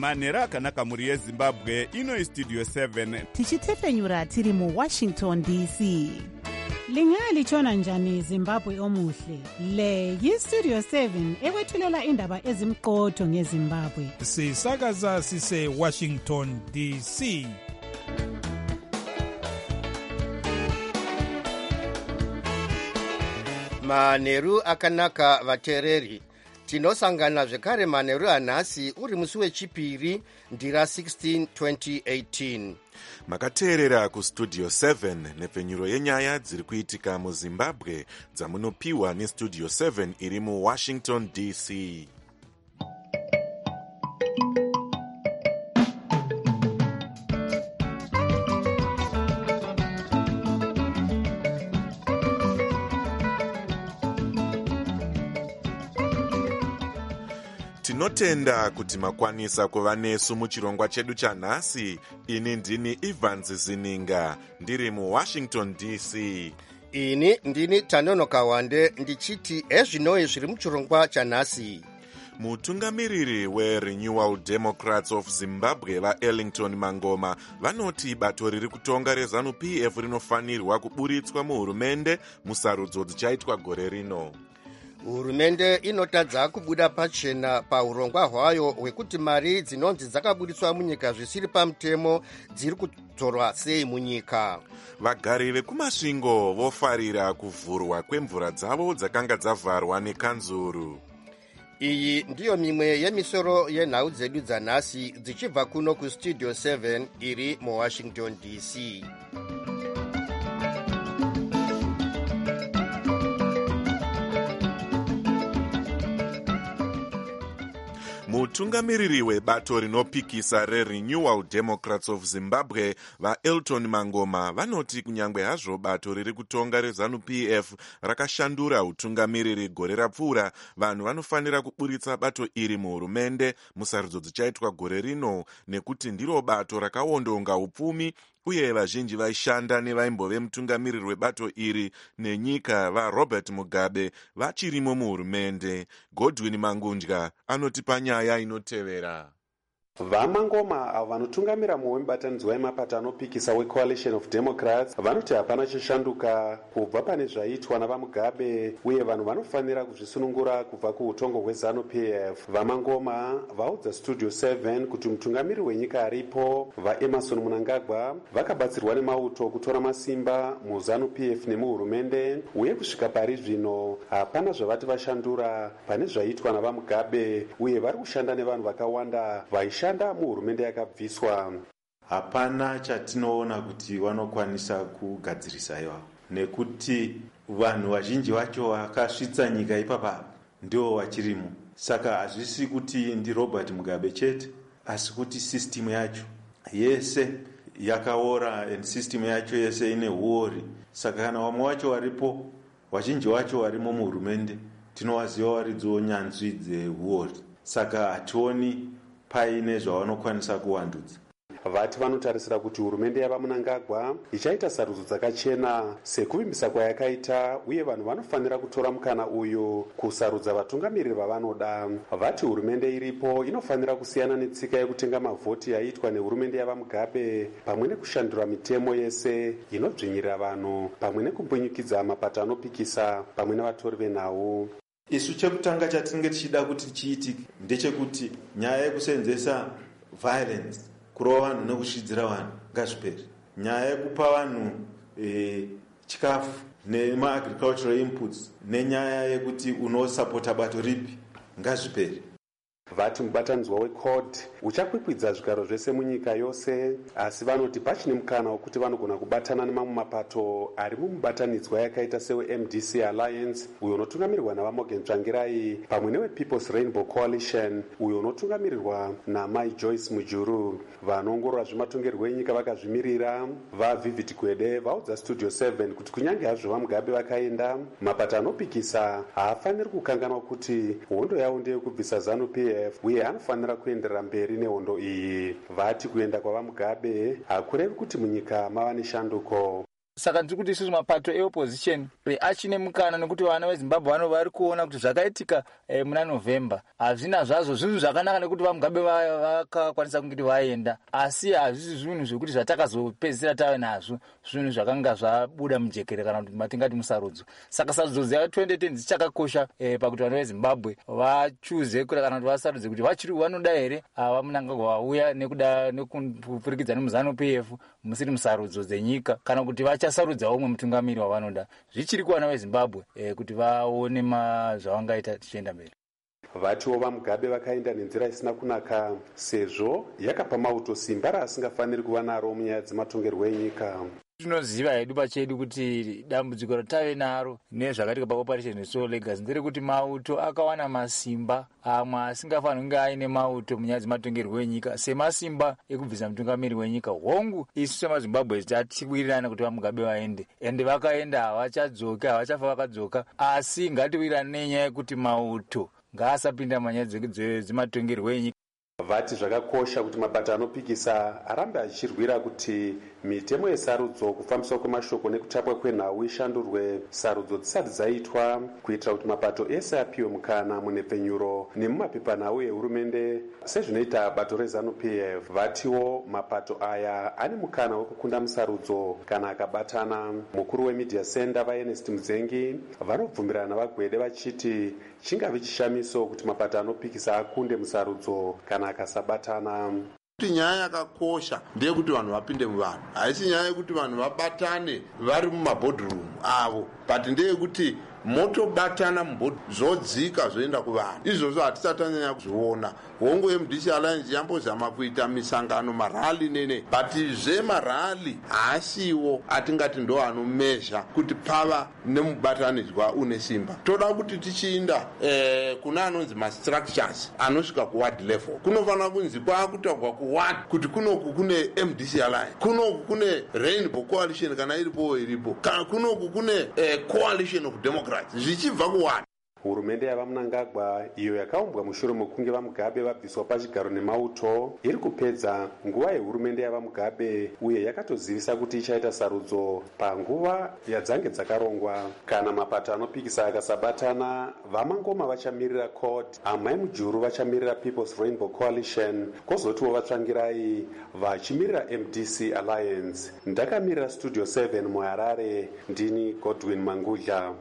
manheru akanaka mhuri yezimbabwe. Ino istudio 7 tichitefenyura tiri muwashington dc. Lingalitshona njani Zimbabwe omuhle? Le yistudio 7 ekwethulela indaba ezimqotho ngeZimbabwe. Sisakaza sise Washington DC. Manheru akanaka vateereri. Tinosangana zvekare manheru anhasi uri musi wechipiri ndira 16 2018. Makateerera kustudio 7 nepfenyuro yenyaya dziri kuitika muzimbabwe dzamunopiwa nestudio 7 iri muwashington dc. Tinotenda kuti makwanisa kuva nesu muchirongwa chedu chanhasi. Ini ndini Evans Zininga ndiri muwashington dc. Ini ndini Tanonoka Wande ndichiti ezvinoi zviri muchirongwa chanhasi. Mutungamiriri weRenewal Democrats of Zimbabwe vaEllington Mangoma vanoti bato riri kutonga reZANU-PF rinofanirwa kuburitswa muhurumende musarudzo dzichaitwa gore rino. Hurumende inotadza kubuda pachena paurongwa hwayo hwekuti mari dzinonzi dzakaburitswa munyika zvisiri pamutemo dziri kutorwa sei munyika. Vagari vekumasvingo vofarira kuvhurwa kwemvura dzavo dzakanga dzavharwa nekanzuru. Iyi ndiyo mimwe yemisoro yenhau dzedu dzanhasi dzichibva kuno kustudio 7 iri muwashington dc. Mutungamiriri webato rinopikisa reRenewal Democrats of Zimbabwe vaEllington Mangoma vanoti kunyangwe hazvo bato riri kutonga reZANU-PF rakashandura utungamiriri gore rapfuura, vanhu vanofanira kuburitsa bato iri muhurumende musarudzo dzichaitwa gore rino nekuti ndiro bato rakawondonga upfumi uye vazhinji vaishanda nevaimbove mutungamiriri webato iri nenyika vaRobert Mugabe vachirimo muhurumende. Godwin Mangundya anotipa nyaya inotevera. Vamangoma avo vanotungamira mumwe mubatanidzwa wemapato anopikisa weCoalition of Democrats vanoti hapana chishanduka kubva pane zvaitwa navamugabe uye vanhu vanofanira kuzvisunungura kubva kuutongo hweZANU-PF. Vamangoma vaudza studio 7 kuti mutungamiri wenyika aripo vaEmmerson Mnangagwa vakabatsirwa nemauto kutora masimba muZANU-PF nemuhurumende uye kusvika pari zvino hapana zvavati vashandura pane zvaitwa navamugabe uye vari kushanda nevanhu vakawanda vaishanda muhurumende yakabviswa. Hapana chatinoona kuti vanokwanisa kugadzirisa iva nekuti vanhu vazhinji vacho vakasvitsa nyika ipapa ndio vachirimo. Saka hazvisi kuti ndi Robert Mugabe chete asi kuti system yacho yese yakaora and system yacho yese ine huori. Saka kana vamwe vacho varipo vazhinji vacho varimo muhurumende tinovaziva varidzo nyanzvi dzehuori. Saka hationi paine zvavanokwanisa kuwandudza. Vati vanotarisira kuti hurumende yavaMnangagwa ichaita sarudzo dzakachena sekuvimbisa kwayakaita uye vanhu vanofanira kutora mukana uyu kusarudza vatungamiriri vavanoda. Vati hurumende iripo inofanira kusiyana netsika yekutenga mavhoti yaitwa nehurumende yavaMugabe pamwe nekushandura mitemo yese inodzvinyirira vanhu pamwe nekumbunyikidza mapato anopikisa pamwe nevatori venhau. Isu chekutanga chatinenge tichida kuti chiitike ndechekuti nyaya yekusenzesa violence kurova vanhu nekusvidzira vanhu ngazviperi. Nyaya yekupa vanhu chikafu nemaagricultural inputs nenyaya yekuti unosapota bato ripi ngazviperi. Vati mubatanidzwa weCORD uchakwikwidza zvigaro zvese munyika yose, asi vanoti pachine mukana wekuti vanogona kubatana nemamwe mapato ari mumubatanidzwa yakaita seweMDC Alliance uyo unotungamirirwa navaMorgan Tsvangirai pamwe newePeople's Rainbow Coalition uyo unotungamirirwa naMai Joyce Mujuru. Vanoongorora zvematongerwo enyika vakazvimirira vaVivid Gwede vaudza Studio 7 kuti kunyange hazvo vaMugabe vakaenda, mapato anopikisa haafaniri kukanganwa kuti hondo yavo ndeyekubvisa ZANU-PF uye anofanira kuenderera mberi nehondo iyi. Vati kuenda kwavaMugabe hakurevi kuti munyika mava neshanduko. saka ndiri kuti isusu mapato eopposition achine mukana nekuti vana vezimbabwe vano vari kuona kuti zvakaitika muna November hazvina zvazvo zvinhu zvakanaka nekuti vaMugabe vakakwanisa kungiti vaenda, asi hazvisi zvinhu zvekuti zvatakazopedzisira tave nazvo zvinhu zvakanga zvabuda mujekere kana kuti matingati musarudzo. Saka sarudzo dza2010 dzichakakosha pakuti vana vezimbabwe vachuze kana kuti vasarudze kuti vachiri vanoda here vaMnangagwa vauya nekuda nekupfurikidza nemuZanu PF musiri musarudzo dzenyika kana kuti vachasarudzawo umwe mutungamiri wavanoda. Zvichiri kuvana vezimbabwe kuti vaone zvavangaita tichienda mberi. Vatiwo vaMugabe vakaenda nenzira isina kunaka sezvo yakapa mauto simba raasingafaniri kuva naro munyaya dzematongerwo enyika. Tinoziva hedu pachedu kuti dambudziko ratave naro nezvakatika paoperation Restore Legacy nderekuti mauto akawana masimba amwe asingafaniri kunge aine mauto munyaya dzematongerwo enyika semasimba ekubvisa mutungamiri wenyika. Hongu isu semaZimbabwe tatiwirirana kuti vaMugabe vaende, ende vakaenda, havachadzoka, havachafa vakadzoka, asi ngatiwirirane nenyaya yekuti mauto ngaasapinda manyaya dzematongerwo enyika. Vati zvakakosha kuti mapato anopikisa arambe achirwira kuti mitemo yesarudzo, kufambiswa kwemashoko nekutapwa kwenhau ishandurwe sarudzo dzisati dzaitwa, kuitira kuti mapato ese apiwe mukana munhepfenyuro nemumapepanhau ehurumende sezvinoita bato reZanu PF. Vatiwo mapato aya ane mukana wekukunda musarudzo kana akabatana. Mukuru wemedia center vaErnest Mudzengi vanobvumirana vagwede vachiti chingave chishamiso kuti mapato anopikisa akunde musarudzo kana akasabatana. Kuti nyaya yakakosha ndeyekuti vanhu vapinde muvanhu, haisi nyaya yekuti vanhu vabatane vari mumabhodhirumu avo, but ndeyekuti motobatana zvodzika zvoenda kuvanhu. Izvozvo hatisati tanyanya kuzviona. Hongu yeMDC Alliance yambozama kuita misangano marali nene, but zvemarali haasiwo atingati ndo anomezha kuti pava nemubatanidzwa une simba. Toda kuti tichiinda kuna anonzi mastructures anosvika kuward level, kunofanira kunzi kwakutagwa kuward kuti kunoku kune MDC Alliance, kunoku kune Rainbow Coalition kana iripo iripo, kana kunoku kune Coalition of Democrats. Zvichibva kuwani. Hurumende yavaMnangagwa iyo yakaumbwa mushure mekunge vaMugabe vabviswa pachigaro nemauto iri kupedza nguva yehurumende yavaMugabe uye yakatozivisa kuti ichaita sarudzo panguva yadzange dzakarongwa. Kana mapato anopikisa akasabatana, vaMangoma vachamirira CORD, Amai Mujuru vachamirira People's Rainbow Coalition, kwozotiwo vatsvangirai vachimirira MDC Alliance. Ndakamirira Studio 7 muHarare, ndini Godwin Mangudla.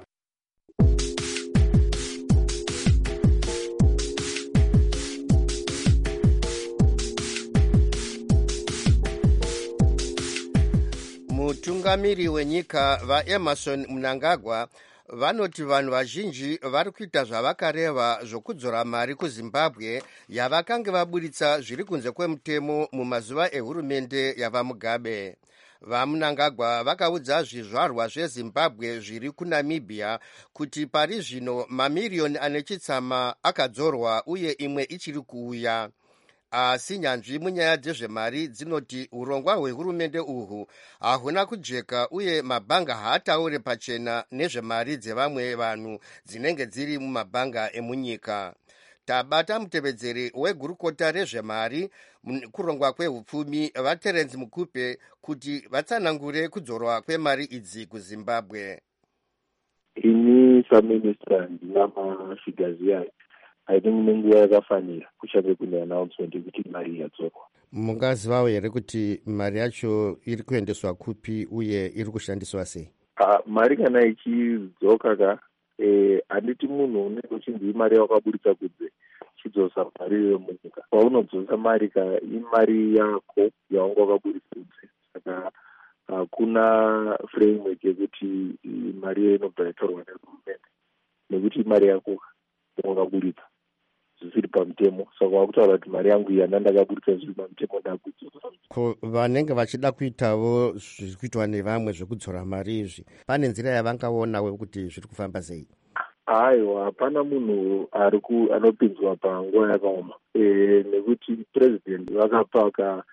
Mutungamiri wenyika vaEmmerson Mnangagwa vanoti vanhu vazhinji vari kuita zvavakareva zvokudzora mari kuZimbabwe yavakange vaburitsa zviri kunze kwemutemo mumazuva ehurumende yavaMugabe. VaMnangagwa vakaudza zvizvarwa zveZimbabwe zviri kuNamibia kuti pari zvino mamiriyoni ane chitsama akadzorwa uye imwe ichiri kuuya. Asi nyanzvi munyaya dzezvemari dzinoti urongwa hwehurumende uhwu hahuna kujeka uye mabhanga haataure pachena nezvemari dzevamwe vanhu dzinenge dziri mumabhanga emunyika. Tabata mutevedzeri wegurukota rezvemari kurongwa kwehupfumi vaTerence Mukupe kuti vatsanangure kudzorwa kwemari idzi kuZimbabwe. Ini saminister ndina mafigures yayo. Haidi munenguva yakafanira kuchange kune announcement yekuti mari yadzorwa. Mungazivawo here kuti mari yacho iri kuendeswa kupi uye iri kushandiswa sei? Mari kana ichidzoka handiti munhu unenge uchinzi mari yawakaburitsa kunze chidzosa mari yomunyika. Paunodzosa mari imari yako yaunga wakaburitsa kunze. Saka hakuna framework yekuti mari iyo inobva yatorwa nehurumende nekuti mari yako wakaburitsa zvisiri pamutemo. Saka wakutaura kuti mari yangu iyi ndakaburitsa zviri pamutemo ndakudzosa. Vanenge vachida kuitawo zviri kuitwa nevamwe zvekudzora mari izvi, pane nzira yavangaonawo kuti zviri kufamba sei? Aiwa, hapana munhu anopinzwa panguva yakaoma. Nekuti president vakapaka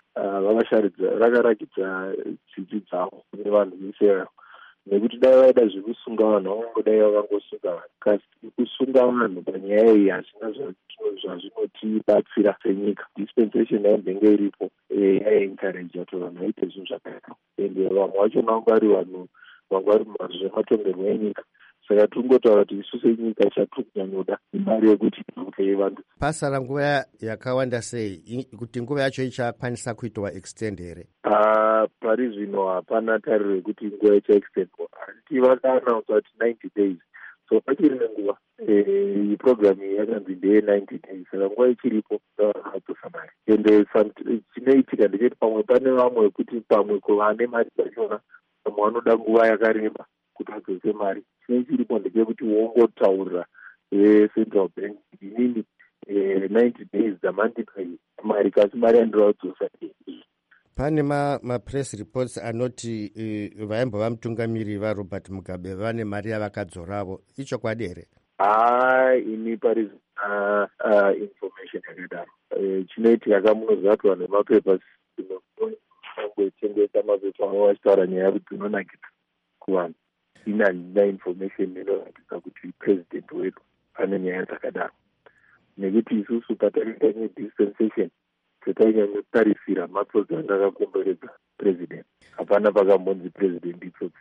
vakarakidza tsitsi dzavo kune vanhu vese, nekuti dai vaida zvekusunga vanhu vangodai vakangosunga vanhu. Kasi kusunga vanhu panyaya iyi hasina zvazvinotibatsira senyika. Dispensation yainenge iripo yaencourage kuti vanhu vaite zvinhu zvakanaka, ende vamwe vacho vanga vari vanhu vanga vari zvematongerwo enyika. Saka tingotaura kuti isu senyika chatikunyanyoda imari yekuti ipe vantu. Pasara nguva yakawanda sei kuti nguva yacho ichakwanisa kuitwa extend here? Pari zvino hapana tariro yekuti nguva ichaextendwa. Asi vakaannounce kuti 90 days. So pachiri nenguva program yakanzi ndeye 90 days. Saka nguva ichiripo vanotosa mari. Ende chinoitika ndecheti pamwe pane vamwe wekuti pamwe vane mari dzachona vamwe vanoda nguva yakareba kuti vadzose mari. Chiripo ndechekuti wongotaurira Central Bank inini 90 days dzamandipai mari, kasi mari yandiradzosa. Pane mapress reports anoti vaimbova mutungamiri vaRobert Mugabe vane mari yavakadzoravo. Ichokwadi here? Ini pari information yakadaro. Chinoitika kamunoziva kuti vanhu vemapepa tinongochengeta mapepa avo vachitaura nyaya yekuti tinonakita kuvanhu. Ina information inoratidza kuti president wedu pane nyaya dzakadaro, nekuti isusu patakaita nedispensation tatainyanyatarisira matsotsi anga akakomberedza president. Hapana pakambonzi president itsotsi.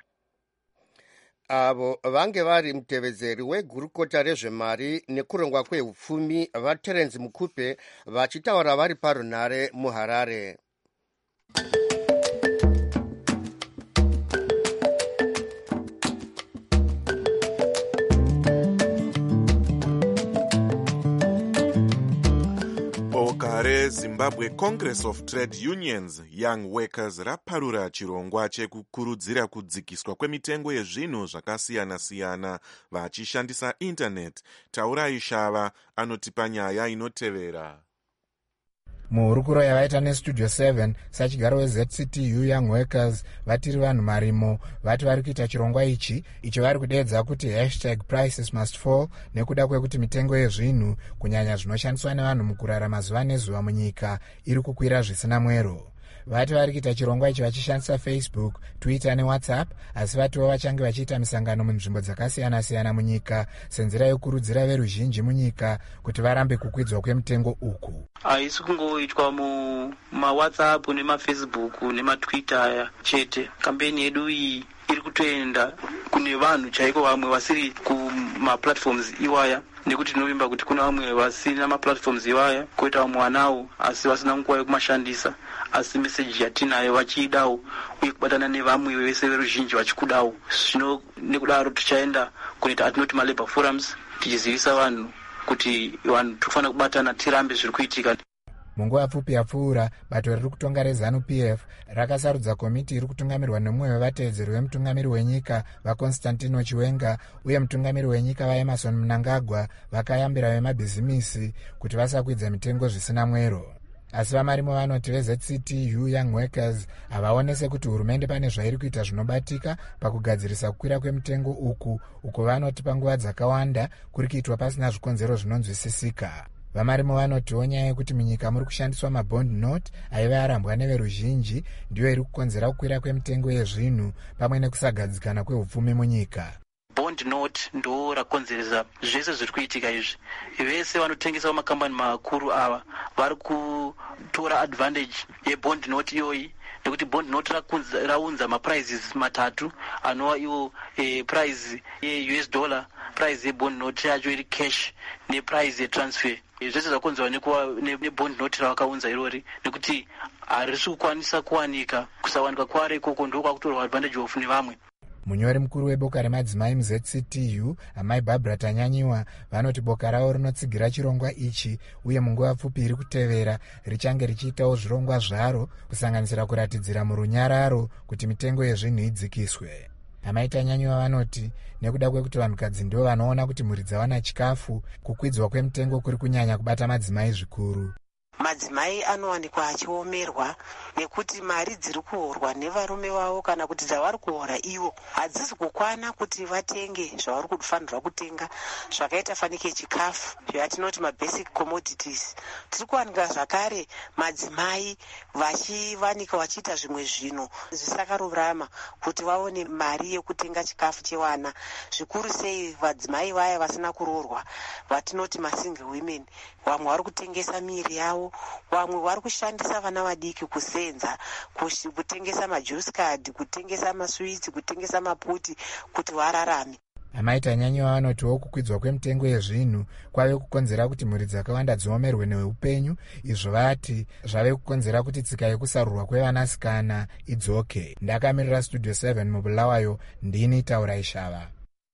Avo vange vari mutevedzeri wegurukota rezvemari nekurongwa kweupfumi vaTerence Mukupe vachitaura vari parunare muHarare. Zimbabwe Congress of Trade Unions Young Workers raparura chirongwa chekukurudzira kudzikiswa kwemitengo yezvinhu zvakasiyana-siyana vachishandisa internet. Taurai Shava anotipa nyaya inotevera. Muhurukuro yavaita nestudio 7 sachigaro weZCTU Young Workers vatiri vanhu marimo vati vari kuita chirongwa icho vari kudeedza kuti #prices must fall nekuda kwekuti mitengo yezvinhu kunyanya zvinoshandiswa nevanhu mukurarama zuva nezuva munyika iri kukwira zvisina mwero. Vati vari kuita chirongwa ichi vachishandisa Facebook, Twitter neWhatsApp, asi vatiwo vachange vachiita misangano munzvimbo dzakasiyana-siyana munyika senzira yokurudzira veruzhinji munyika kuti varambe kukwidzwa kwemitengo uku. Haisi kungoitwa mumaWhatsApp nemafacebook nematwitter aya chete. Kampeni yedu iyi iri kutoenda kune vanhu chaiko vamwe vasiri kumaplatforms iwaya, nekuti tinovimba kuti kuna vamwe vasiri namaplatforms iwaya, koita vamwe vanawo asi vasina nguva yekumashandisa, asi meseji yatinayo vachiidawo uye kubatana nevamwe vese veruzhinji vachikudawo. Zvino nekudaro tichaenda kunoita atinoti malabor forums tichizivisa vanhu kuti vanhu tofanira kubatana tirambe zviri kuitika. Munguva pfupi yapfuura, bato riri kutonga reZANU-PF rakasarudza komiti iri kutungamirwa nemumwe wevatevedzeri wemutungamiri wenyika vaConstantino Chiwenga uye mutungamiri wenyika vaEmmerson Mnangagwa vakayambira vemabhizimisi kuti vasakwidza mitengo zvisina mwero. Asi vamarimo vanoti veZCTU Young Workers havaonese kuti hurumende pane zvairi kuita zvinobatika pakugadzirisa kukwira kwemitengo uko vanoti panguva dzakawanda kuri kuitwa pasina zvikonzero zvinonzwisisika. Vamarimo vanotiwo nyaya yekuti munyika muri kushandiswa mabond note aiva arambwa neveruzhinji ndiyo iri kukonzera kukwira kwemitengo yezvinhu pamwe nekusagadzikana kwehupfumi munyika. Bond note ndo rakonzeresa zvese zviri kuitika izvi. Vese vanotengesa makambani makuru ava vari kutora advantage yebond note iyoyi, nekuti bond note raunza maprices matatu anova iwo price yeUS dollar, price yebond note yacho iri cash neprice yetransfer. Zvese zvakonzerwa nebond note ravakaunza irori, nekuti harisi kukwanisa kuwanika. Kusawanika kwaro ikoko ndo kwakutorwa advantage of nevamwe. Munyori mukuru weboka remadzimai muZCTU amai Barbara Tanyanyiwa vanoti boka ravo rinotsigira chirongwa ichi uye munguva pfupi iri kutevera richange richiitawo zvirongwa zvaro kusanganisira kuratidzira murunyararo kuti mitengo yezvinhu idzikiswe. Amai Tanyanyiwa vanoti nekuda kwekuti vanhukadzi ndivo vanoona kuti mhuri dzawana chikafu, kukwidzwa kwemitengo kuri kunyanya kubata madzimai zvikuru. madzimai anowanikwa achiomerwa nekuti mari dziri kuhorwa nevarume vavo kana kuti dzavari kuhora ivo hadzisi kukwana kuti vatenge zvavari kufanirwa kutenga zvakaita fanike chikafu zvatinoti mabasic commodities. Tiri kuwanika zvakare madzimai vachivanika vachiita zvimwe zvinhu zvisakarurama kuti vaone mari yekutenga chikafu chevana, zvikuru sei vadzimai vaya vasina kuroorwa vatinoti masingle women. Vamwe vari kutengesa miri yavo, vamwe vari kushandisa vana vadiki kusenza, kutengesa majuice card, kutengesa maswitsi, kutengesa maputi kuti vararame. amaita nyanyiwa vanotiwo kukwidzwa kwemitengo yezvinhu kwave kukonzera kuti mhuri dzakawanda dziomerwe neupenyu, izvo vati zvave kukonzera kuti tsika yekusarurwa kwevanasikana idzoke. Ndakamirira Studio 7 mubulawayo, ndini Taura Ishava.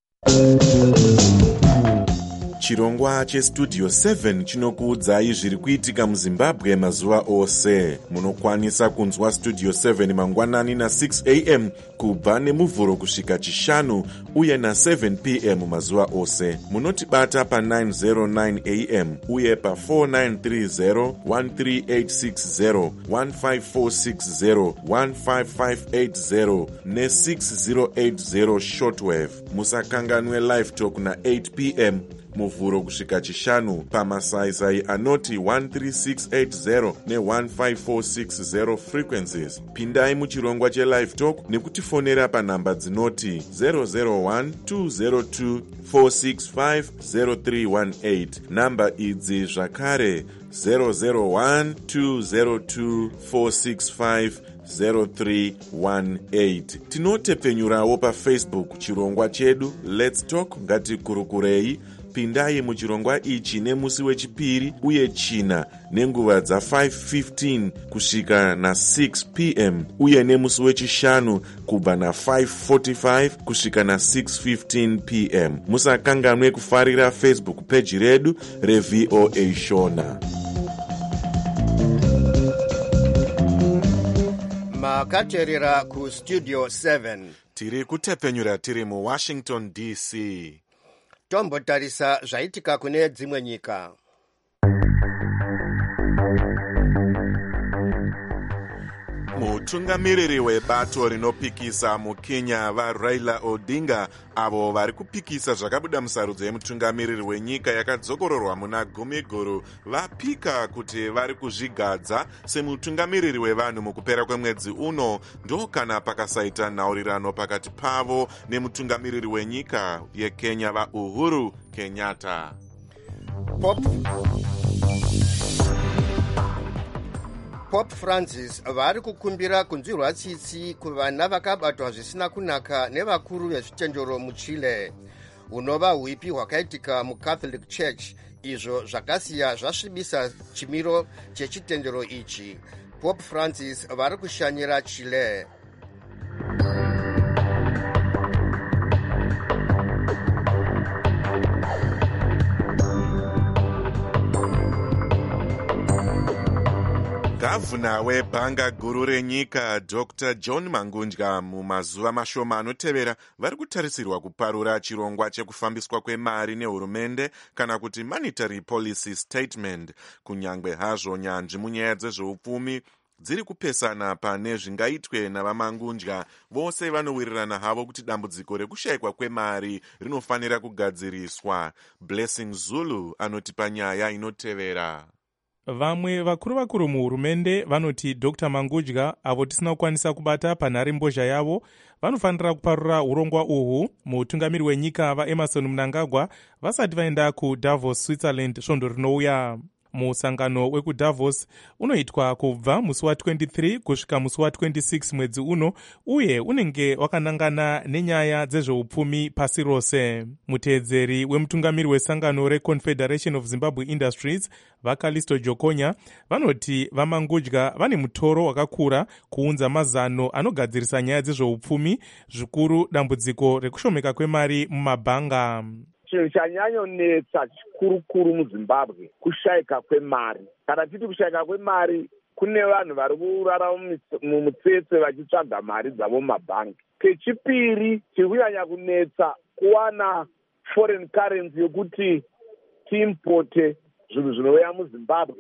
Chirongwa chestudio 7 chinokuudzai zviri kuitika muZimbabwe mazuva ose. Munokwanisa kunzwa studio 7 mangwanani na6 am kubva nemuvhuro kusvika chishanu uye na7 pm mazuva ose. Munotibata pa909 am uye pa4930 13860 15460 15580 ne6080 shortwave. Musakanganwe live talk na8 pm muvhuro kusvika chishanu pamasaisai anoti 13680 ne15460 frequencies. Pindai muchirongwa chelive talk nekutifonera panhamba dzinoti 001-202-465-0318. Namba idzi zvakare 001-202-465-0318. Tinotepfenyurawo paFacebook chirongwa chedu Let's Talk ngatikurukurei. Pindai muchirongwa ichi nemusi wechipiri uye china nenguva dza5:15 kusvika na6 pm uye nemusi wechishanu kubva na5:45 kusvika na6:15 pm. Musakanganwe kufarira Facebook page redu reVOA Shona. Makaterera ku Studio 7. Tiri kutepfenyura tiri muWashington DC. Tombotarisa zvaitika kune dzimwe nyika. Mutungamiriri webato rinopikisa muKenya vaRaila Odinga, avo vari kupikisa zvakabuda musarudzo yemutungamiriri wenyika yakadzokororwa muna gumiguru, vapika kuti vari kuzvigadza semutungamiriri wevanhu mukupera kwemwedzi uno, ndokana pakasaita nhaurirano pakati pavo nemutungamiriri wenyika yeKenya vaUhuru Kenyatta. Pope Francis vari kukumbira kunzwirwa tsitsi kuvana vakabatwa zvisina kunaka nevakuru vezvitendero muChile. Unova huipi hwakaitika muCatholic Church, izvo zvakasiya zvasvibisa chimiro chechitendero ichi. Pope Francis vari kushanyira Chile. Gavhuna webhanga guru renyika Dr. John Mangundya mumazuva mashoma anotevera vari kutarisirwa kuparura chirongwa chekufambiswa kwemari nehurumende kana kuti monetary policy statement. Kunyangwe hazvo nyanzvi munyaya dzezveupfumi dziri kupesana pane zvingaitwe navamangundya, vose vanowirirana havo kuti dambudziko rekushayikwa kwemari rinofanira kugadziriswa. Blessing Zulu anotipa nyaya inotevera. Vamwe vakuru muhurumende vanoti Dr. Mangundya, avo tisina kukwanisa kubata panharembozha yavo, vanofanira kuparura urongwa uhu mutungamiri wenyika vaEmerson Mnangagwa vasati vaenda kuDavos, Switzerland svondo rinouya. Musangano wekuDavos unoitwa kubva musi wa23 kusvika musi wa26 mwedzi uno, uye unenge wakanangana nenyaya dzezveupfumi pasi rose. Muteedzeri wemutungamiri wesangano reConfederation of Zimbabwe Industries vaKalisto Jokonya vanoti vaMangundya vane mutoro wakakura kuunza mazano anogadzirisa nyaya dzezveupfumi, zvikuru dambudziko rekushomeka kwemari mumabhanga. Chinhu chanyanyonetsa chikurukuru muZimbabwe kushayika kwemari. Kana titi kushayika kwemari, kune vanhu vari kurarama mumutsetse vachitsvaga mari dzavo mumabhangi. Kechipiri, chiri kunyanya kunetsa kuwana foreign currency yokuti tiimpote zvinhu zvinouya muZimbabwe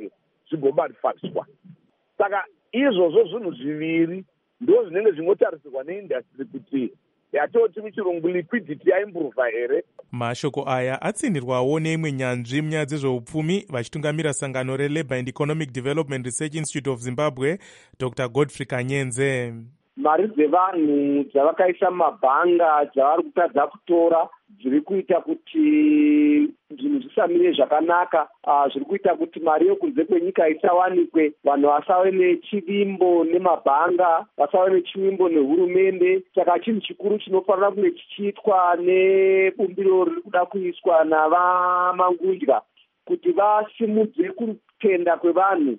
zvigobariswa. Saka izvozvo zvinhu zviviri ndo zvinenge zvinotarisirwa neindastry kuti yatoti muchirungu liquidity yaimprova here. Mashoko aya atsindirwawo neimwe nyanzvi munyaya dzezveupfumi vachitungamira sangano reLabour and Economic Development Research Institute of Zimbabwe, Dr. Godfrey Kanyenze. Mari dzevanhu dzavakaisa mumabhanga dzavari kutadza kutora zviri kuita kuti zvinhu zvisamire zvakanaka, zviri kuita kuti mari yokunze kwenyika isawanikwe, vanhu vasave nechivimbo nemabhanga, vasave nechivimbo nehurumende. Saka chinhu chikuru chinofanira kunge chichiitwa nebumbiro riri kuda kuiswa navaMangudya kuti vasimudze kutenda kwevanhu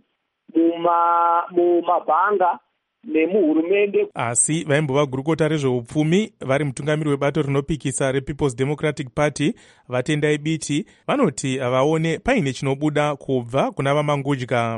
mumabhanga nemuhurumende. Asi vaimbova gurukota rezveupfumi vari mutungamiri webato rinopikisa rePeople's Democratic Party Vatendai Biti vanoti vaone paine chinobuda kubva kuna vaMangudya.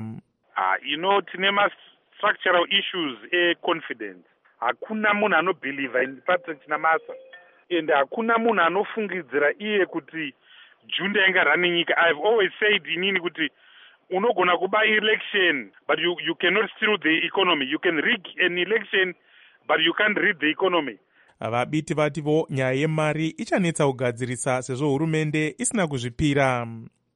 Tine ma-structural issues e-confidence. Hakuna munhu anobhiliva in party chinamasa, and hakuna munhu anofungidzira iye kuti junda ingarane nyika. I've always said inini kuti unogona kuba election but you cannot steal the economy. You can rig an election but you can't rig the economy. Vabiti vativo nyaya yemari ichanetsa kugadzirisa sezvo hurumende isina kuzvipira.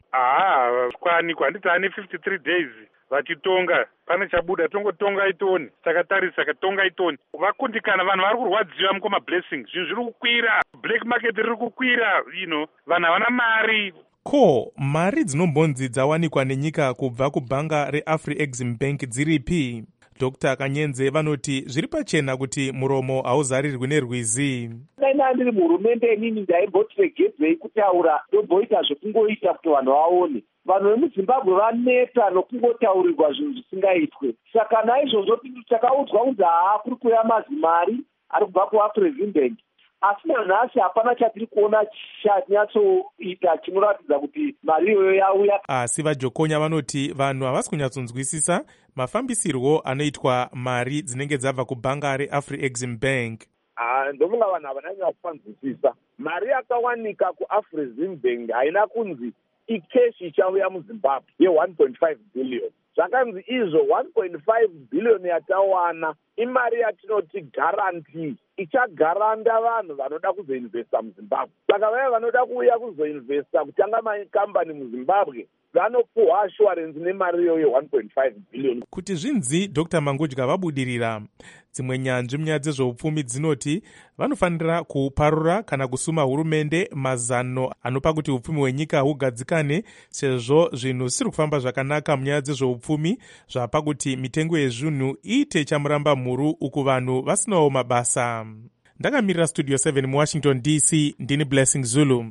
Kwanikwa handiti ane 53 days vachitonga, pane chabuda tongotonga itoni, takatarisa katonga itoni. Vakundikana, vanhu vari kurwadziwa mukoma blessings, zvinhu zviri kukwira, black market riri kukwira, vanhu havana mari. Ko mari dzinombonzi dzawanikwa nenyika kubva kubhanga reAfriExim Bank dziripi? Dr. Kanyenze vanoti zviri pachena kuti muromo hauzarirwi nerwizi. Daina ndiri muhurumende inini ndaimboti regedzei kutaura ndomboita zvekungoita kuti vanhu vaone. Vanhu vemuZimbabwe vaneta nokungotaurirwa zvinhu zvisingaitwe. Saka naizvozvo takaudzwa kunzi kuri kuuya mazimari ari kubva kuAfriExim Bank. Asi nanhasi hapana chatiri kuona chanyatsoita chinoratidza kuti mari iyoyo yauya. Asi vaJokonya vanoti vanhu havasi kunyatsonzwisisa mafambisirwo anoitwa mari dzinenge dzabva kubhanga reAfriExim Bank. Ndofunga vanhu havananyanya kufanzwisisa. Mari yakawanika kuAfriExim Bank haina kunzi ikeshi ichauya muZimbabwe ye1.5 billion. Zvakanzi izvo 1.5 billion yatawana imari yatinoti guarantee ichagaranda vanhu vanoda kuzoinvesta muZimbabwe. Saka vaya vanoda kuuya kuzoinvesta kutanga makambani muZimbabwe vanopuhwa assurance nemari iyoyo 1.5 billion. Kuti zvinzi Dr. Mangudya vabudirira, dzimwe nyanzvi munyaya dzezveupfumi dzinoti vanofanira kuparura kana kusuma hurumende mazano anopa kuti upfumi hwenyika hugadzikane, sezvo zvinhu zvisiri kufamba zvakanaka munyaya dzezveupfumi zvapa kuti mitengo yezvinhu iite chamuramba mhuru uku vanhu vasinawo mabasa. Ndakamirira Studio 7 muWashington DC, ndini Blessing Zulu.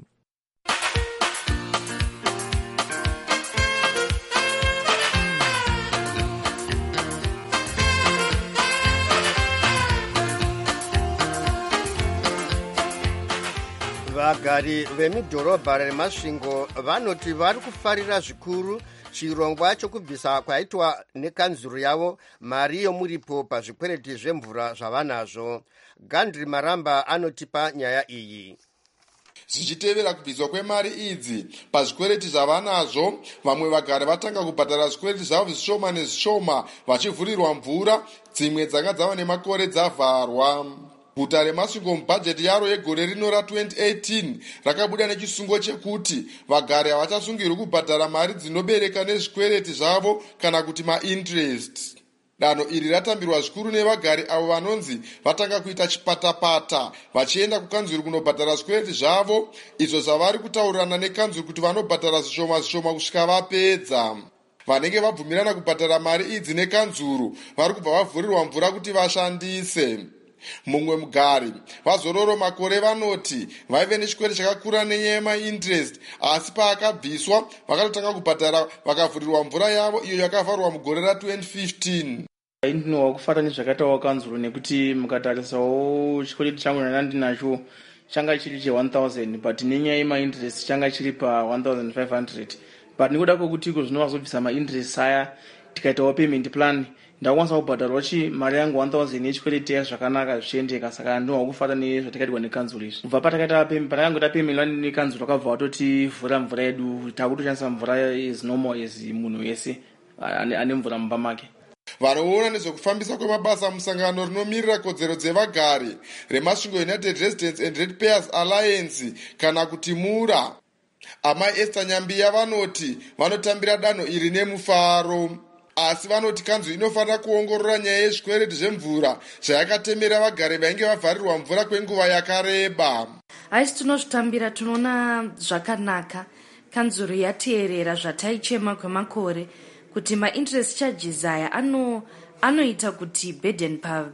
Vagari vemudhorobha reMasvingo vanoti vari kufarira zvikuru chirongwa chokubvisa kwaitwa nekanzuru yavo mari yomuripo pazvikwereti zvemvura zvavanazvo. Gandri Maramba anotipa nyaya iyi. Zichitevera kubviswa kwemari idzi pazvikwereti zvavanazvo, vamwe vagari vatanga kubhadhara zvikwereti zvavo zvishoma nezvishoma vachivhurirwa mvura, dzimwe dzanga dzava nemakore dzavharwa. Guta reMasvingo mubhajeti yaro yegore rino ra2018 rakabuda nechisungo chekuti vagari havachasungirwi kubhadhara mari dzinobereka nezvikwereti zvavo kana kuti mainterest. Danho iri ratambirwa zvikuru nevagari avo vanonzi vatanga kuita chipatapata vachienda kukanzuru kunobhadhara zvikwereti zvavo, izvo zvavari kutaurirana nekanzuru kuti vanobhadhara zvishoma zvishoma kusvika vapedza. Vanenge vabvumirana kubhadhara mari idzi nekanzuru vari kubva vavhurirwa mvura kuti vashandise. Mumwe mugari vaZororo Makore vanoti vaive nechikwereti chakakura nenyaya yemainterest, asi paakabviswa vakatotanga kubhadhara vakavhurirwa mvura yavo iyo yakavharwa mugore ra2015. Ndinowa kufata nezvakaitawo kanzuru nekuti mukatarisawo chikwereti changu ndinacho changa chiri che1000 but nenyaya yemainterest changa chiri pa1500, but nekuda kwokuti zvinova zobvisa mainterest aya tikaitawo payment plan ndakwanisa kubhadharwa mari yangu 1000 yechikwereti zvakanaka zvichiendeka. Saka ndinowa kufata nezvatakaitwa nekanzuru izvi. Kubva patakaita patangoita payment nekanzuru akabva watoti vhura mvura yedu takutoshandisa mvura as normal as munhu wese ane mvura mumba make. Vanoona nezvekufambisa kwemabasa musangano rinomirira kodzero dzevagari remasvingo United Residents and Ratepayers Alliance kana kuti MURA, amai Esther Nyambiya, vanoti vanotambira danho iri nemufaro, asi vanoti kanzuru inofanira kuongorora nyaya yezvikwereti zvemvura zvayakatemera vagari vainge vavharirwa mvura kwenguva yakareba. Haisi tinozvitambira, tinoona zvakanaka. Kanzuru yateerera zvataichema kwemakore kuti ma-interest charges aya anoita kuti burden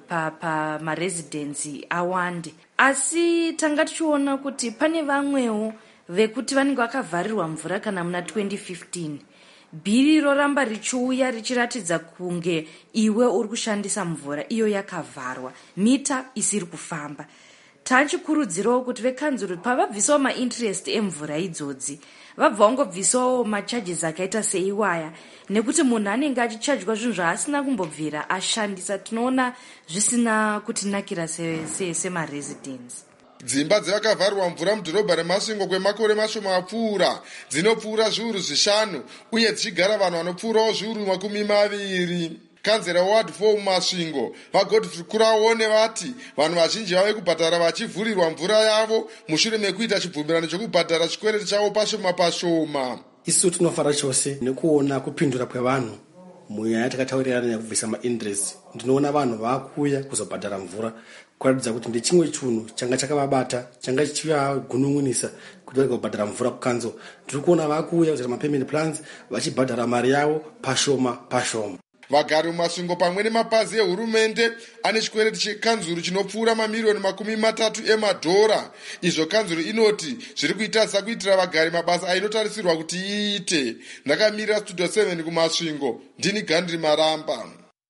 pa-maresidensi awande. Asi tanga tichiona kuti pane vamwewo vekuti vanenge vakavharirwa mvura kana muna 2015. Bhiri roramba richiuya richiratidza kunge iwe uri kushandisa mvura iyo yakavharwa, mita isiri kufamba. Tachikurudzirawo kuti vekanzuru pavabvisawo ma-interest emvura idzodzi vabva vangobvisawo macharges akaita seiwaya, nekuti munhu anenge achichajwa zvinhu zvaasina kumbobvira ashandisa. Tinoona zvisina kutinakira semaresidents. Dzimba dzevakavharirwa mvura mudhorobha remasvingo kwemakore mashoma apfuura dzinopfuura zviuru 5 uye dzichigara vanhu vanopfuurawo zviuru 20. Kanzera Ward 4 mumasvingo vaGodfrey Kuraone vati vanhu vazhinji vave kubhadhara vachivhurirwa mvura yavo mushure mekuita chibvumirano chokubhadhara chikwereti chavo pashoma pashoma. Isu tinofara chose nekuona kupindura kwevanhu munyaya yatakataurirana nekubvisa ma-interest. Ndinoona vanhu vakuuya kuzobhadhara mvura kuratidza kuti ndechimwe chinhu changa chakavabata, changa chichivagunun'unisa kuti varege kubhadhara mvura kukanzo. Tiri kuona vakuuya kuzoita ma-payment plans vachibhadhara mari yavo pashoma pashoma. Vagari mumasvingo pamwe nemapazi ehurumende ane chikwereti chekanzuru chinopfuura mamiliyoni 30 emadhora. Izvo kanzuru inoti zviri kuita sakuitira vagari mabasa ainotarisirwa kuti iite. Ndakamirira Studio 7 kumasvingo, ndini Gandri Maramba.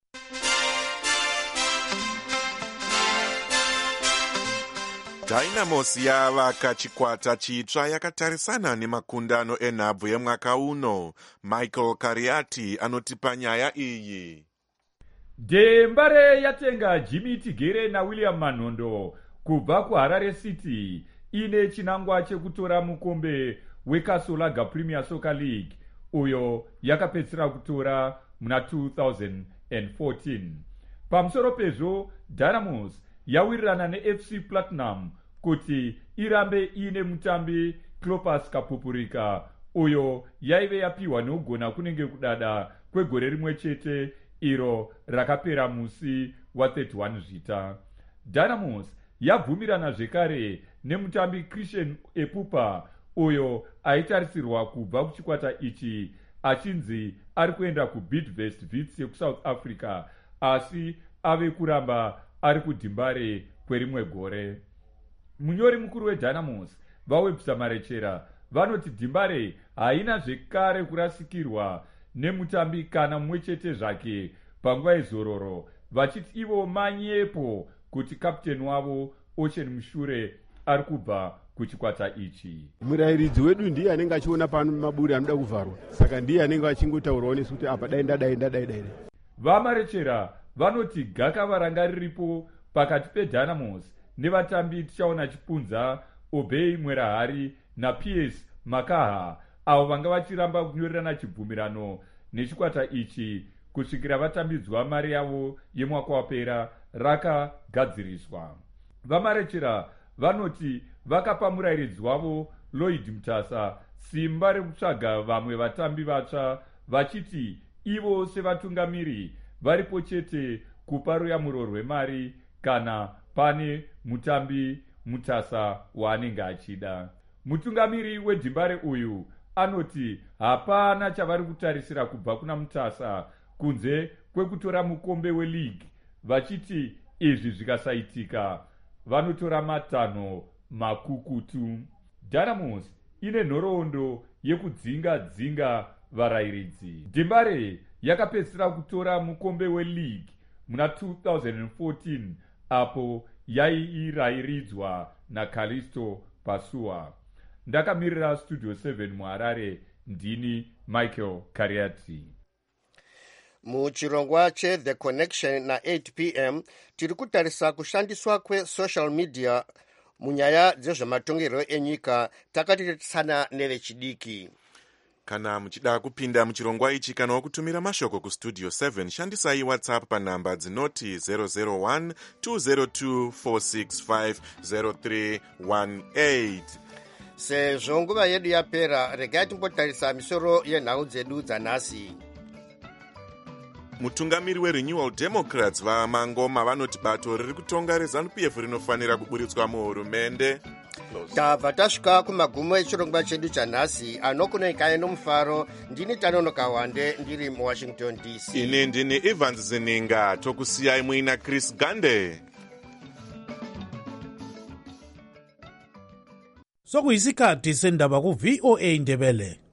Dynamos yavaka chikwata chitsva yakatarisana nemakundano enhabvu yemwaka uno. Michael Kariati anotipa nyaya iyi. Dembare yatenga Jimmy Tigere naWilliam Manondo kubva kuHarare City ine chinangwa chekutora mukombe weKasolaga Premier Soccer League uyo yakapedzisira kutora muna 2014. Pamusoro pezvo, Dynamos yawirirana neFC Platinum kuti irambe ine mutambi Clopas Kapupurika uyo yaive yapiwa neugona kunenge kudada kwegore rimwe chete iro rakapera musi wa31 Zvita. Dynamos yabvumirana zvekare nemutambi Christian Epupa uyo aitarisirwa kubva kuchikwata ichi achinzi ari kuenda kuBidvest Wits yekuSouth Africa, asi ave kuramba ari kudhimbare kwerimwe gore. Munyori mukuru weDynamos vaWebster Marechera vanoti dhimbare haina zvekare kurasikirwa nemutambi kana mumwe chete zvake panguva yezororo, vachiti ivo manyepo kuti kapteni wavo Ocean Mushure ari kubva kuchikwata ichi. Murairidzi wedu ndiye anenge achiona pano maburi anoda kuvharwa, saka ndiye anenge achingotaurawo nesu kuti apa daenda. VaMarechera vanoti gakava ranga riripo pakati peDynamos nevatambi tichaona chipunza Obey Mwerahari naPS Makaha avo vanga vachiramba kunyorerana chibvumirano nechikwata ichi kusvikira vatambidzwa mari yavo yemwaka wapera rakagadziriswa. VaMarechera vanoti vakapa murairidzi wavo Lloyd Mutasa simba rekutsvaga vamwe vatambi vatsva, vachiti ivo sevatungamiri varipo chete kupa ruyamuro rwemari kana pane mutambi Mutasa waanenge achida. Mutungamiri wedhimbare uyu anoti hapana chavari kutarisira kubva kuna Mutasa kunze kwekutora mukombe weleague, vachiti izvi zvikasaitika vanotora matanho makukutu. Dynamos ine nhoroondo yekudzinga varairidzi. Dhimbare yakapedzisira kutora mukombe weleague muna 2014 apo yairairidzwa naCalisto Pasua. Ndakamirira Studio 7 muHarare, ndini Michael Kariati. Muchirongwa cheThe Connection na 8 p.m. tiri kutarisa kushandiswa kwesocial media munyaya dzezvematongerero enyika takatitsana nevechidiki. kana muchida kupinda muchirongwa ichi kana wakutumira mashoko kustudio 7 shandisai whatsapp panhamba dzinoti 001 202 465 0318. sezvo nguva yedu yapera, regai timbotarisa misoro yenhau dzedu dzanhasi. mutungamiri werenewal democrats vaMangoma vanoti bato riri kutonga reZANU-PF rinofanira kuburitswa muhurumende. tabva tasvika kumagumo echirongwa chedu chanhasi, anokunoikai nomufaro. Ndini Tanonoka Wande ndiri muWashington DC. ini ndini Evans Zininga. Tokusiyai muina Chris Gande. sokuyisikhathi sendaba ku VOA Ndebele.